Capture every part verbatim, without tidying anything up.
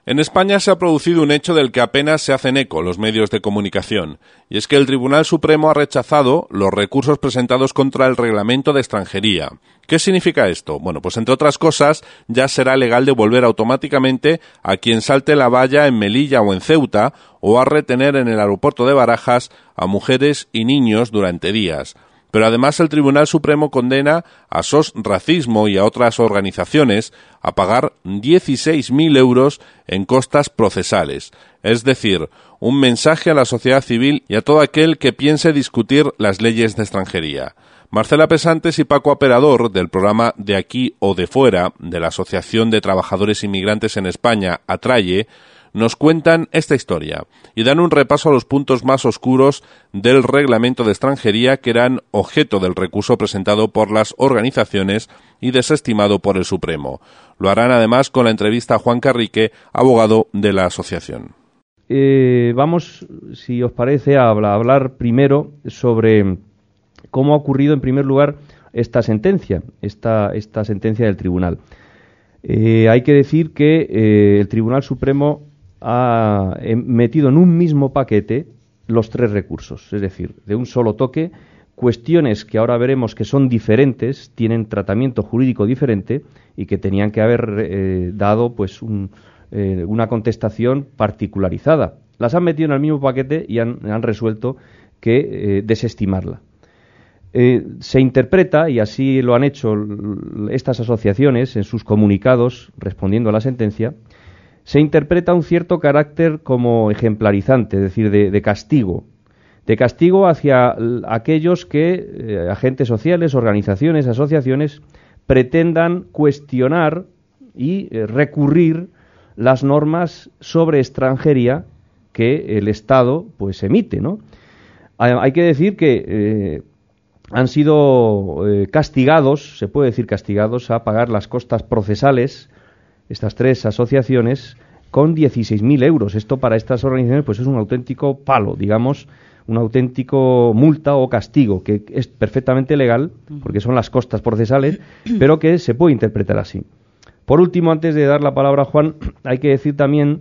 En España se ha producido un hecho del que apenas se hacen eco los medios de comunicación, y es que el Tribunal Supremo ha rechazado los recursos presentados contra el Reglamento de Extranjería. ¿Qué significa esto? Bueno, pues entre otras cosas, ya será legal devolver automáticamente a quien salte la valla en Melilla o en Ceuta, o a retener en el aeropuerto de Barajas a mujeres y niños durante días. Pero además el Tribunal Supremo condena a S O S Racismo y a otras organizaciones a pagar dieciséis mil euros en costas procesales. Es decir, un mensaje a la sociedad civil y a todo aquel que piense discutir las leyes de extranjería. Marcela Pesantes y Paco Aperador, del programa De Aquí o de Fuera, de la Asociación de Trabajadores Inmigrantes en España, ATRAYE, nos cuentan esta historia y dan un repaso a los puntos más oscuros del reglamento de extranjería que eran objeto del recurso presentado por las organizaciones y desestimado por el Supremo. Lo harán además con la entrevista a Juan Carrique, abogado de la asociación. Eh, vamos, si os parece, a hablar primero sobre cómo ha ocurrido en primer lugar esta sentencia, esta, esta sentencia del tribunal. Eh, hay que decir que eh, el Tribunal Supremo ha metido en un mismo paquete los tres recursos, es decir, de un solo toque, cuestiones que ahora veremos que son diferentes, tienen tratamiento jurídico diferente y que tenían que haber eh, dado pues un, eh, una contestación particularizada. Las han metido en el mismo paquete y han, han resuelto que eh, desestimarla. Eh, se interpreta, y así lo han hecho estas asociaciones en sus comunicados respondiendo a la sentencia, se interpreta un cierto carácter como ejemplarizante, es decir, de, de castigo, de castigo hacia aquellos que, eh, agentes sociales, organizaciones, asociaciones, pretendan cuestionar y eh, recurrir las normas sobre extranjería que el Estado pues emite, ¿no? Hay que decir que eh, han sido eh, castigados, se puede decir castigados, a pagar las costas procesales, estas tres asociaciones, con dieciséis mil euros. Esto para estas organizaciones pues es un auténtico palo, digamos, un auténtico multa o castigo, que es perfectamente legal, porque son las costas procesales, pero que se puede interpretar así. Por último, antes de dar la palabra a Juan, hay que decir también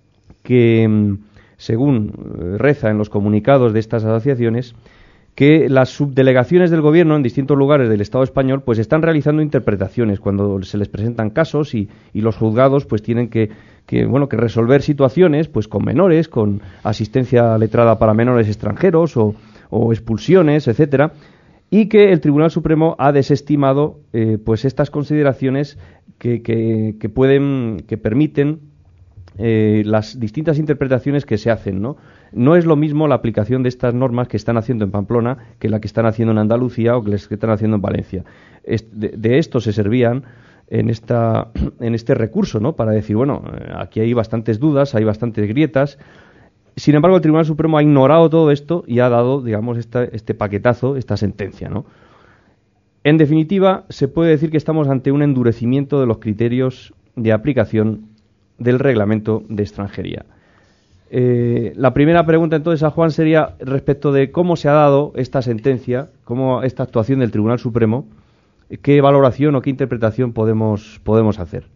que, según reza en los comunicados de estas asociaciones, que las subdelegaciones del gobierno en distintos lugares del Estado español pues están realizando interpretaciones cuando se les presentan casos y, y los juzgados pues tienen que, que bueno que resolver situaciones pues con menores, con asistencia letrada para menores extranjeros o, o expulsiones, etcétera, y que el Tribunal Supremo ha desestimado eh, pues estas consideraciones que, que, que pueden que permiten eh, las distintas interpretaciones que se hacen, ¿no? No es lo mismo la aplicación de estas normas que están haciendo en Pamplona que la que están haciendo en Andalucía o que las que están haciendo en Valencia. De, de esto se servían en esta en este recurso, ¿no? Para decir, bueno, aquí hay bastantes dudas, hay bastantes grietas. Sin embargo, el Tribunal Supremo ha ignorado todo esto y ha dado, digamos, esta, este paquetazo, esta sentencia, ¿no? En definitiva, se puede decir que estamos ante un endurecimiento de los criterios de aplicación del reglamento de extranjería. Eh, la primera pregunta entonces a Juan sería respecto de cómo se ha dado esta sentencia, cómo esta actuación del Tribunal Supremo, qué valoración o qué interpretación podemos podemos hacer.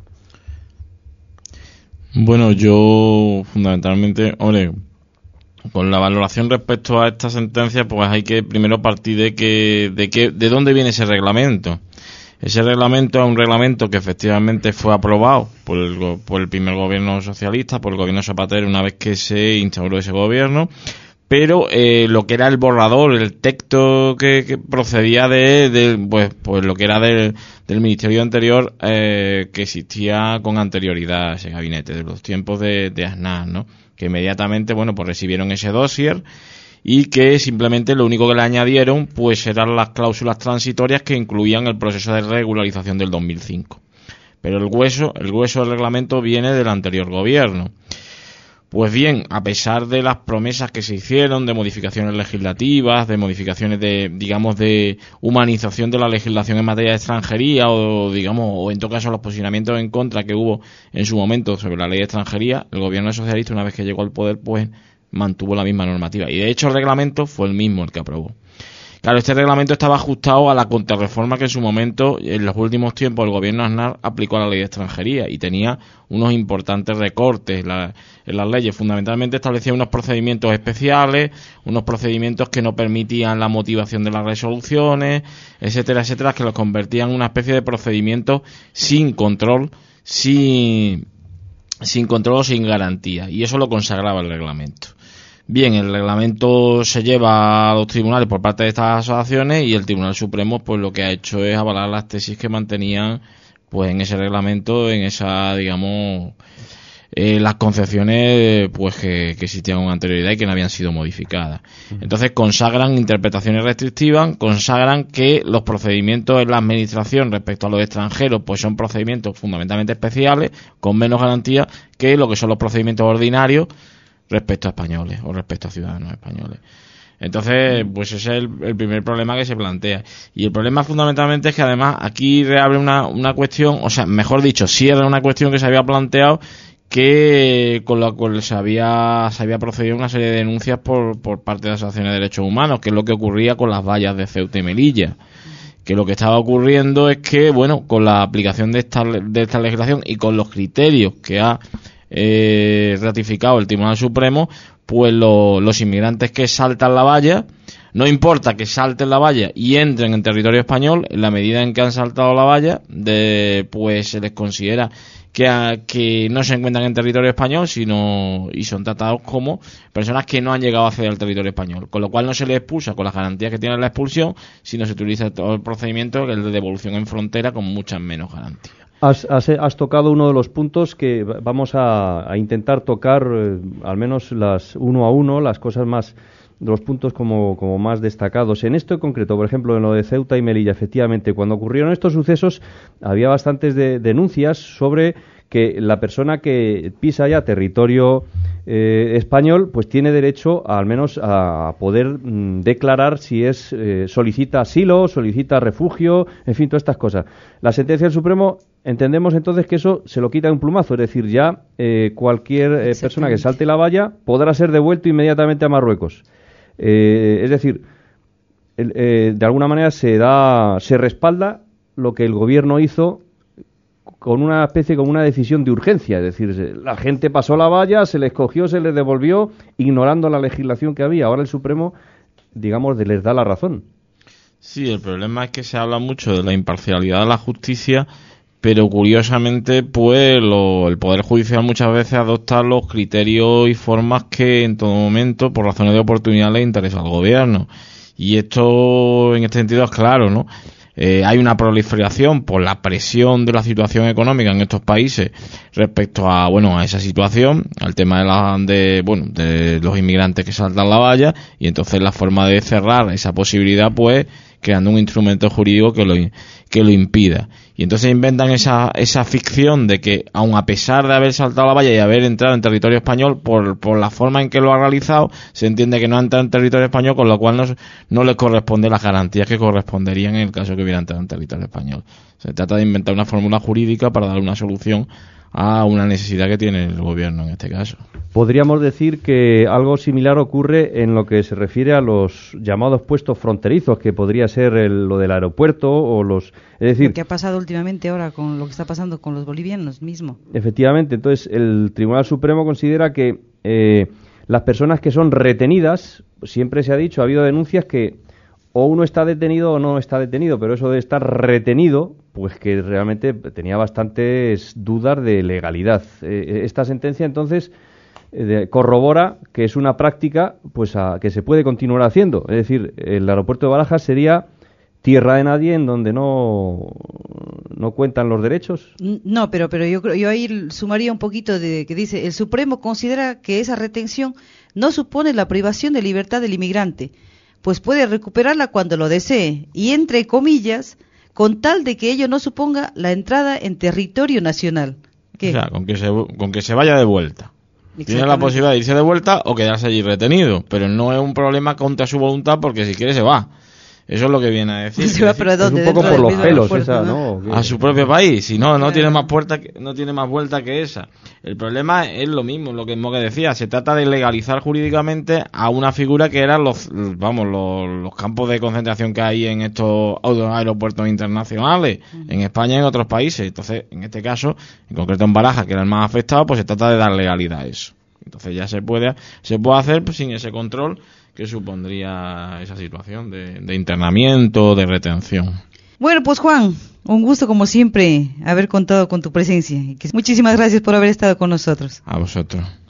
Bueno, yo fundamentalmente, hombre, con la valoración respecto a esta sentencia, pues hay que primero partir de que de que de dónde viene ese reglamento. Ese reglamento es un reglamento que efectivamente fue aprobado por el, por el primer gobierno socialista, por el gobierno Zapatero, una vez que se instauró ese gobierno, pero eh, lo que era el borrador, el texto que, que procedía de, de pues, pues lo que era del, del ministerio anterior, eh, que existía con anterioridad a ese gabinete, de los tiempos de, de Aznar, ¿no? Que inmediatamente, bueno, pues recibieron ese dossier y que simplemente lo único que le añadieron pues eran las cláusulas transitorias que incluían el proceso de regularización del dos mil cinco. Pero el hueso, el hueso del reglamento viene del anterior gobierno. Pues bien, a pesar de las promesas que se hicieron de modificaciones legislativas, de modificaciones de, digamos, de humanización de la legislación en materia de extranjería o, digamos, o en todo caso los posicionamientos en contra que hubo en su momento sobre la ley de extranjería, el gobierno socialista, una vez que llegó al poder, pues mantuvo la misma normativa. Y de hecho el reglamento fue el mismo el que aprobó. Claro, este reglamento estaba ajustado a la contrarreforma que en su momento, en los últimos tiempos, el gobierno Aznar aplicó a la ley de extranjería y tenía unos importantes recortes la, en las leyes. Fundamentalmente establecía unos procedimientos especiales, unos procedimientos que no permitían la motivación de las resoluciones, etcétera, etcétera, que los convertían en una especie de procedimientos sin control, sin, sin control o sin garantía. Y eso lo consagraba el reglamento. Bien, el reglamento se lleva a los tribunales por parte de estas asociaciones y el Tribunal Supremo pues lo que ha hecho es avalar las tesis que mantenían pues en ese reglamento, en esa, digamos, eh, las concepciones pues que, que existían con anterioridad y que no habían sido modificadas. Entonces consagran interpretaciones restrictivas, consagran que los procedimientos en la administración respecto a los extranjeros pues son procedimientos fundamentalmente especiales, con menos garantía que lo que son los procedimientos ordinarios respecto a españoles o respecto a ciudadanos españoles. Entonces, pues ese es el, el primer problema que se plantea. Y el problema fundamentalmente es que además aquí reabre una, una cuestión, o sea, mejor dicho, cierra una cuestión que se había planteado, que con la cual se había, se había procedido una serie de denuncias por, por parte de las asociaciones de derechos humanos, que es lo que ocurría con las vallas de Ceuta y Melilla. Que lo que estaba ocurriendo es que, bueno, con la aplicación de esta, de esta legislación y con los criterios que ha Eh, ratificado el Tribunal Supremo, pues lo, los inmigrantes que saltan la valla, no importa que salten la valla y entren en territorio español, en la medida en que han saltado la valla, de, pues se les considera que, a, que no se encuentran en territorio español, sino y son tratados como personas que no han llegado a acceder al territorio español, con lo cual no se les expulsa con las garantías que tiene la expulsión, sino se utiliza todo el procedimiento, el de devolución en frontera, con muchas menos garantías. Has, has, has tocado uno de los puntos que vamos a, a intentar tocar, eh, al menos las uno a uno, las cosas más, los puntos como, como más destacados. En esto en concreto, por ejemplo, en lo de Ceuta y Melilla, efectivamente, cuando ocurrieron estos sucesos, había bastantes de, denuncias sobre que la persona que pisa ya territorio eh, español, pues tiene derecho a, al menos a poder mm, declarar si es eh, solicita asilo, solicita refugio, en fin, todas estas cosas. La sentencia del Supremo, entendemos entonces que eso se lo quita de un plumazo, es decir, ya eh, cualquier eh, persona que salte la valla podrá ser devuelto inmediatamente a Marruecos. Eh, es decir, el, eh, de alguna manera se da, se respalda lo que el gobierno hizo con una especie, como una decisión de urgencia, es decir, la gente pasó la valla, se les cogió, se les devolvió, ignorando la legislación que había. Ahora el Supremo, digamos, les da la razón. Sí, el problema es que se habla mucho de la imparcialidad de la justicia, pero curiosamente, pues, lo, el Poder Judicial muchas veces adopta los criterios y formas que en todo momento, por razones de oportunidad, le interesa al gobierno. Y esto, en este sentido, es claro, ¿no? Eh, hay una proliferación por la presión de la situación económica en estos países respecto a, bueno, a esa situación, al tema de la, de, bueno, de los inmigrantes que saltan la valla, y entonces la forma de cerrar esa posibilidad, pues, creando un instrumento jurídico que lo, que lo impida. Y entonces inventan esa, esa ficción de que, aun a pesar de haber saltado la valla y haber entrado en territorio español, por, por la forma en que lo ha realizado, se entiende que no ha entrado en territorio español, con lo cual no, no le corresponde las garantías que corresponderían en el caso que hubiera entrado en territorio español. Se trata de inventar una fórmula jurídica para dar una solución a una necesidad que tiene el gobierno en este caso. Podríamos decir que algo similar ocurre en lo que se refiere a los llamados puestos fronterizos, que podría ser el, lo del aeropuerto o los... Es decir, ¿qué ha pasado últimamente ahora con lo que está pasando con los bolivianos mismo? Efectivamente, entonces el Tribunal Supremo considera que eh, las personas que son retenidas, siempre se ha dicho, ha habido denuncias que o uno está detenido o no está detenido, pero eso de estar retenido, pues que realmente tenía bastantes dudas de legalidad. Eh, esta sentencia, entonces, eh, corrobora que es una práctica pues a, que se puede continuar haciendo. Es decir, el aeropuerto de Barajas sería tierra de nadie en donde no, no cuentan los derechos. No, pero pero yo creo yo ahí sumaría un poquito de que dice, el Supremo considera que esa retención no supone la privación de libertad del inmigrante, pues puede recuperarla cuando lo desee, y entre comillas, con tal de que ello no suponga la entrada en territorio nacional. ¿Qué? O sea, con que se, con que se vaya de vuelta. Tiene la posibilidad de irse de vuelta o quedarse allí retenido, pero no es un problema contra su voluntad, porque si quiere se va. Eso es lo que viene a decir. Se va, pero Es ¿dónde? un poco Dentro por del los mismo pelos aeropuerto, esa, ¿no? ¿no? A su propio país, si no, no Claro. tiene más puerta que, no tiene más vuelta que esa. El problema es lo mismo, lo que mismo que decía, se trata de legalizar jurídicamente a una figura que eran los, vamos, los, los campos de concentración que hay en estos aeropuertos internacionales, uh-huh. en España y en otros países. Entonces, en este caso, en concreto en Barajas, que era el más afectado, pues se trata de dar legalidad a eso. Entonces ya se puede, se puede hacer pues, sin ese control que supondría esa situación de, de internamiento, de retención. Bueno, pues Juan, un gusto como siempre haber contado con tu presencia. Muchísimas gracias por haber estado con nosotros. A vosotros.